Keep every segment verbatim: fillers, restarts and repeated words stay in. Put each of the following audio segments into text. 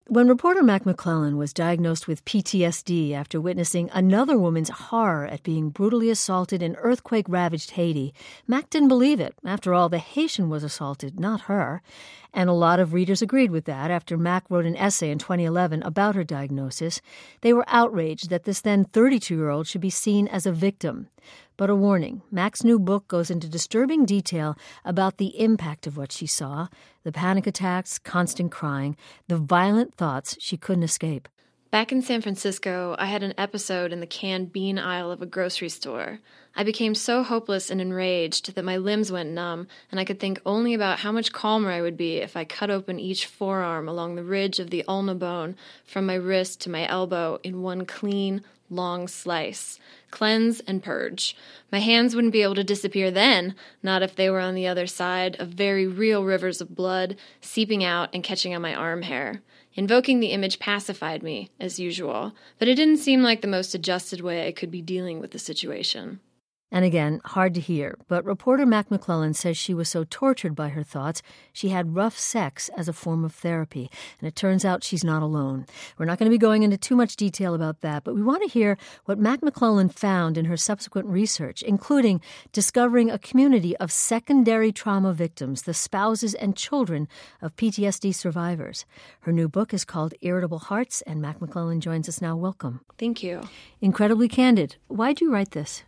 When reporter Mac McClellan was diagnosed with P T S D after witnessing another woman's horror at being brutally assaulted in earthquake-ravaged Haiti, Mac didn't believe it. After all, the Haitian was assaulted, not her. And a lot of readers agreed with that after Mac wrote an essay in twenty eleven about her diagnosis. They were outraged that this then thirty-two-year-old should be seen as a victim. But a warning, Mac's new book goes into disturbing detail about the impact of what she saw, the panic attacks, constant crying, the violent thoughts she couldn't escape. Back in San Francisco, I had an episode in the canned bean aisle of a grocery store. I became so hopeless and enraged that my limbs went numb, and I could think only about how much calmer I would be if I cut open each forearm along the ridge of the ulna bone from my wrist to my elbow in one clean, long slice. Cleanse and purge. My hands wouldn't be able to disappear then, not if they were on the other side of very real rivers of blood seeping out and catching on my arm hair. Invoking the image pacified me, as usual, but it didn't seem like the most adjusted way I could be dealing with the situation. And again, hard to hear, but reporter Mac McClellan says she was so tortured by her thoughts, she had rough sex as a form of therapy. And it turns out she's not alone. We're not going to be going into too much detail about that, but we want to hear what Mac McClellan found in her subsequent research, including discovering a community of secondary trauma victims, the spouses and children of P T S D survivors. Her new book is called Irritable Hearts, and Mac McClellan joins us now. Welcome. Thank you. Incredibly candid. Why'd you write this?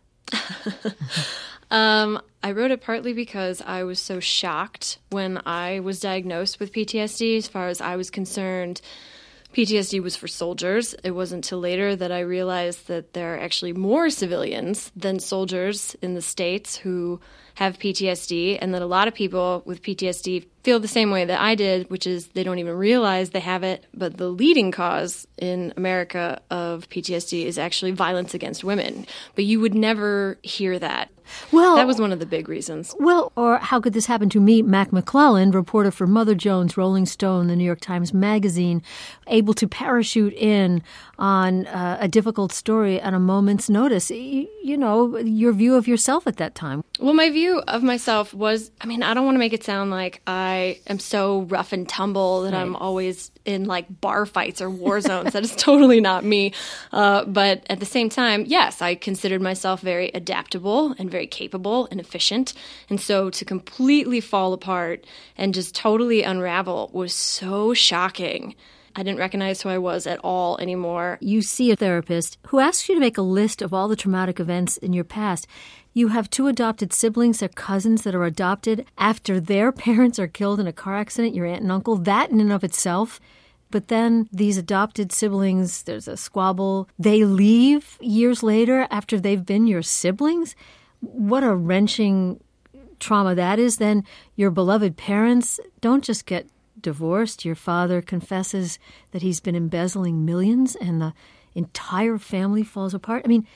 um, I wrote it partly because I was so shocked when I was diagnosed with P T S D. As far as I was concerned, P T S D was for soldiers. It wasn't until later that I realized that there are actually more civilians than soldiers in the States who have P T S D, and that a lot of people with P T S D feel the same way that I did, which is they don't even realize they have it. But the leading cause in America of P T S D is actually violence against women. But you would never hear that. Well, that was one of the big reasons. Well, or how could this happen to me, Mac McClellan, reporter for Mother Jones, Rolling Stone, the New York Times Magazine, able to parachute in on uh, a difficult story at a moment's notice? You, you know, your view of yourself at that time. Well, my view of myself was, I mean, I don't want to make it sound like I am so rough and tumble that right. I'm always in like bar fights or war zones. That is totally not me. Uh, but at the same time, yes, I considered myself very adaptable and very capable and efficient. And so to completely fall apart and just totally unravel was so shocking. I didn't recognize who I was at all anymore. You see a therapist who asks you to make a list of all the traumatic events in your past. You have two adopted siblings, they're cousins that are adopted after their parents are killed in a car accident, your aunt and uncle. That in and of itself. But then these adopted siblings, there's a squabble. They leave years later after they've been your siblings. What a wrenching trauma that is. Then your beloved parents don't just get divorced. Your father confesses that he's been embezzling millions and the entire family falls apart. I mean,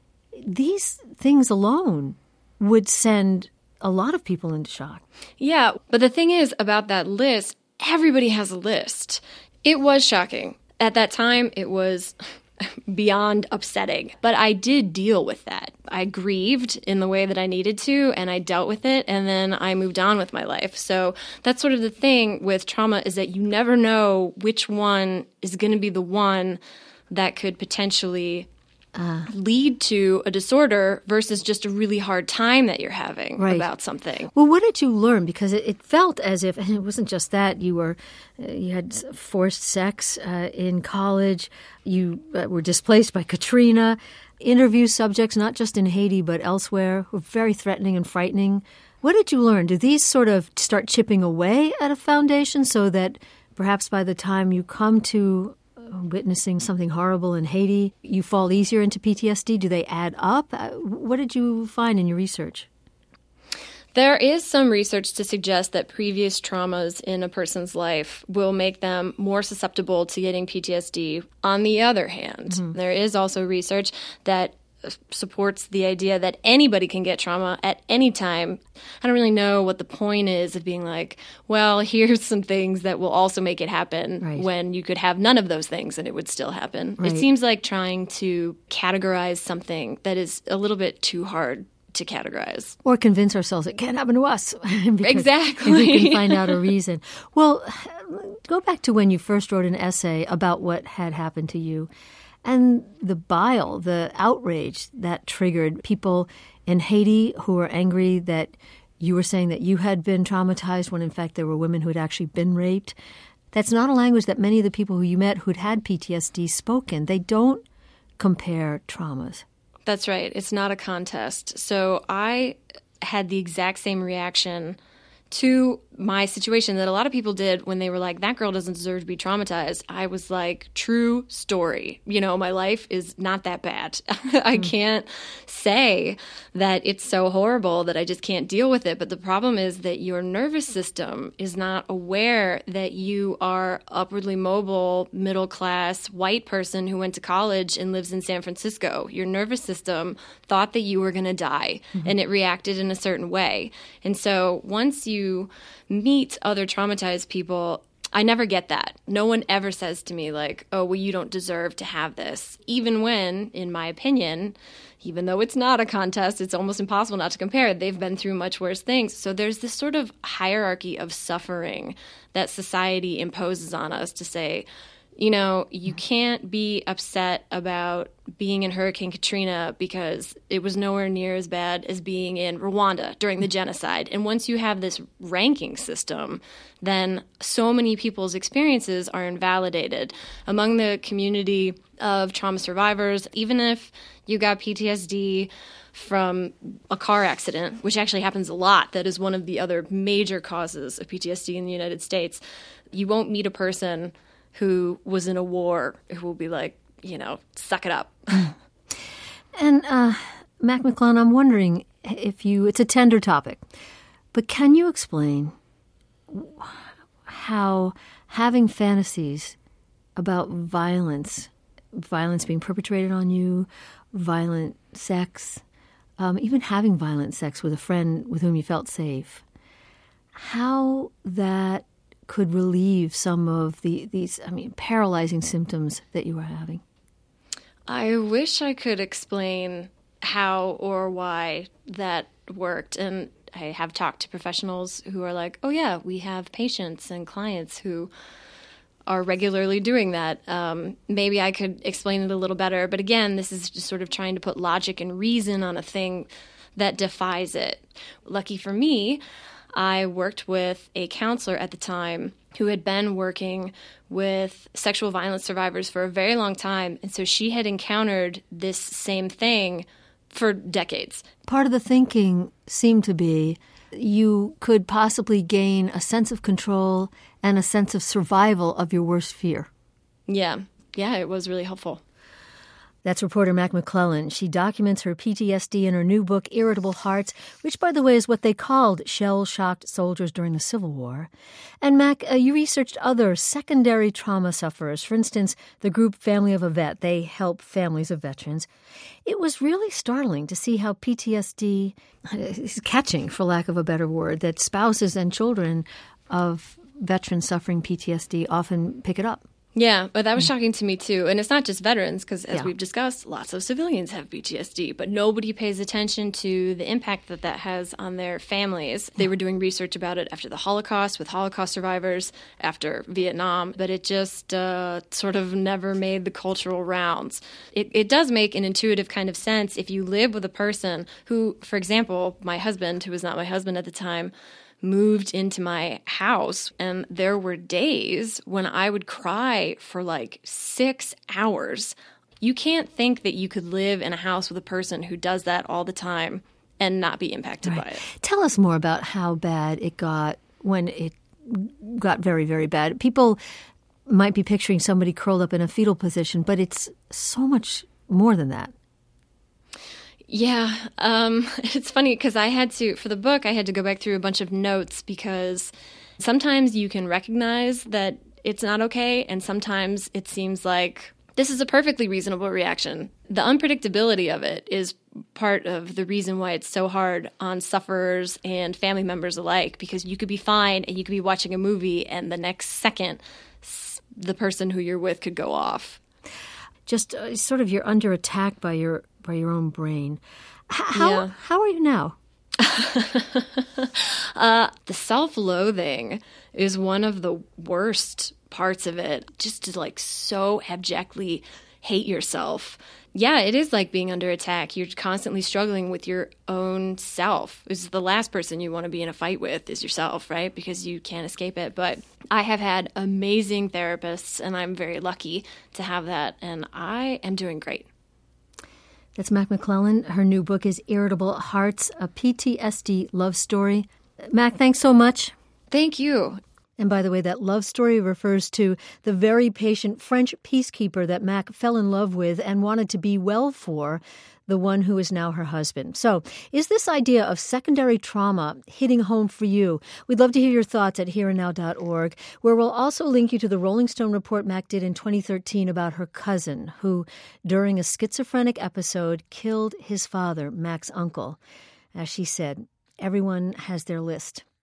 these things alone would send a lot of people into shock. Yeah, but the thing is about that list, everybody has a list. It was shocking. At that time, it was beyond upsetting. But I did deal with that. I grieved in the way that I needed to, and I dealt with it, and then I moved on with my life. So that's sort of the thing with trauma, is that you never know which one is going to be the one that could potentially Uh, lead to a disorder versus just a really hard time that you're having right. about something. Well, what did you learn? Because it, it felt as if, and it wasn't just that, you were, uh, you had forced sex uh, in college, you uh, were displaced by Katrina, interview subjects, not just in Haiti, but elsewhere, were very threatening and frightening. What did you learn? Do these sort of start chipping away at a foundation so that perhaps by the time you come to witnessing something horrible in Haiti, you fall easier into P T S D? Do they add up? What did you find in your research? There is some research to suggest that previous traumas in a person's life will make them more susceptible to getting P T S D. On the other hand, mm-hmm. there is also research that supports the idea that anybody can get trauma at any time. I don't really know what the point is of being like, well, here's some things that will also make it happen right. when you could have none of those things and it would still happen. Right. It seems like trying to categorize something that is a little bit too hard to categorize. Or convince ourselves it can't happen to us. Exactly. We can find out a reason. Well, go back to when you first wrote an essay about what had happened to you and the bile, the outrage that triggered people in Haiti who were angry that you were saying that you had been traumatized when in fact there were women who had actually been raped. That's not a language that many of the people who you met who'd had P T S D spoke in. They don't compare traumas. That's right. It's not a contest. So I had the exact same reaction to my situation that a lot of people did when they were like, that girl doesn't deserve to be traumatized. I was like, true story. You know, my life is not that bad. I can't say that it's so horrible that I just can't deal with it. But the problem is that your nervous system is not aware that you are upwardly mobile, middle class, white person who went to college and lives in San Francisco. Your nervous system thought that you were going to die, mm-hmm. and it reacted in a certain way. And so once you meet other traumatized people, I never get that. No one ever says to me like, oh, well, you don't deserve to have this. Even when, in my opinion, even though it's not a contest, it's almost impossible not to compare. They've been through much worse things. So there's this sort of hierarchy of suffering that society imposes on us to say, you know, you can't be upset about being in Hurricane Katrina because it was nowhere near as bad as being in Rwanda during the genocide. And once you have this ranking system, then so many people's experiences are invalidated. Among the community of trauma survivors, even if you got P T S D from a car accident, which actually happens a lot, that is one of the other major causes of P T S D in the United States, you won't meet a person who was in a war who will be like, you know, suck it up. And uh, Mac McClellan, I'm wondering if you, it's a tender topic, but can you explain how having fantasies about violence, violence being perpetrated on you, violent sex, um, even having violent sex with a friend with whom you felt safe, how that could relieve some of the these, I mean, paralyzing symptoms that you were having? I wish I could explain how or why that worked. And I have talked to professionals who are like, oh, yeah, we have patients and clients who are regularly doing that. Um, maybe I could explain it a little better. But again, this is just sort of trying to put logic and reason on a thing that defies it. Lucky for me, I worked with a counselor at the time who had been working with sexual violence survivors for a very long time. And so she had encountered this same thing for decades. Part of the thinking seemed to be you could possibly gain a sense of control and a sense of survival of your worst fear. Yeah. Yeah, it was really helpful. That's reporter Mac McClellan. She documents her P T S D in her new book, Irritable Hearts, which, by the way, is what they called shell-shocked soldiers during the Civil War. And, Mac, uh, you researched other secondary trauma sufferers. For instance, the group Family of a Vet. They help families of veterans. It was really startling to see how P T S D is catching, for lack of a better word, that spouses and children of veterans suffering P T S D often pick it up. Yeah, but that was shocking to me, too. And it's not just veterans, because as yeah. we've discussed, lots of civilians have P T S D, but nobody pays attention to the impact that that has on their families. They were doing research about it after the Holocaust with Holocaust survivors, after Vietnam, but it just uh, sort of never made the cultural rounds. It, it does make an intuitive kind of sense if you live with a person who, for example, my husband, who was not my husband at the time, moved into my house, and there were days when I would cry for like six hours. You can't think that you could live in a house with a person who does that all the time and not be impacted right. by it. Tell us more about how bad it got when it got very, very bad. People might be picturing somebody curled up in a fetal position, but it's so much more than that. Yeah, um, it's funny because I had to, for the book, I had to go back through a bunch of notes because sometimes you can recognize that it's not okay, and sometimes it seems like this is a perfectly reasonable reaction. The unpredictability of it is part of the reason why it's so hard on sufferers and family members alike, because you could be fine and you could be watching a movie and the next second the person who you're with could go off. Just uh, sort of you're under attack by your by your own brain. how, yeah. how are you now? uh, the self-loathing is one of the worst parts of it. Just to like so abjectly hate yourself. Yeah, it is like being under attack. You're constantly struggling with your own self. It's the last person you want to be in a fight with is yourself, right? Because you can't escape it. But I have had amazing therapists, and I'm very lucky to have that. And I am doing great. That's Mac McClellan. Her new book is Irritable Hearts, a P T S D love story. Mac, thanks so much. Thank you. And by the way, that love story refers to the very patient French peacekeeper that Mac fell in love with and wanted to be well for, the one who is now her husband. So, is this idea of secondary trauma hitting home for you? We'd love to hear your thoughts at here and now dot org, where we'll also link you to the Rolling Stone report Mac did in twenty thirteen about her cousin, who, during a schizophrenic episode, killed his father, Mac's uncle. As she said, everyone has their list.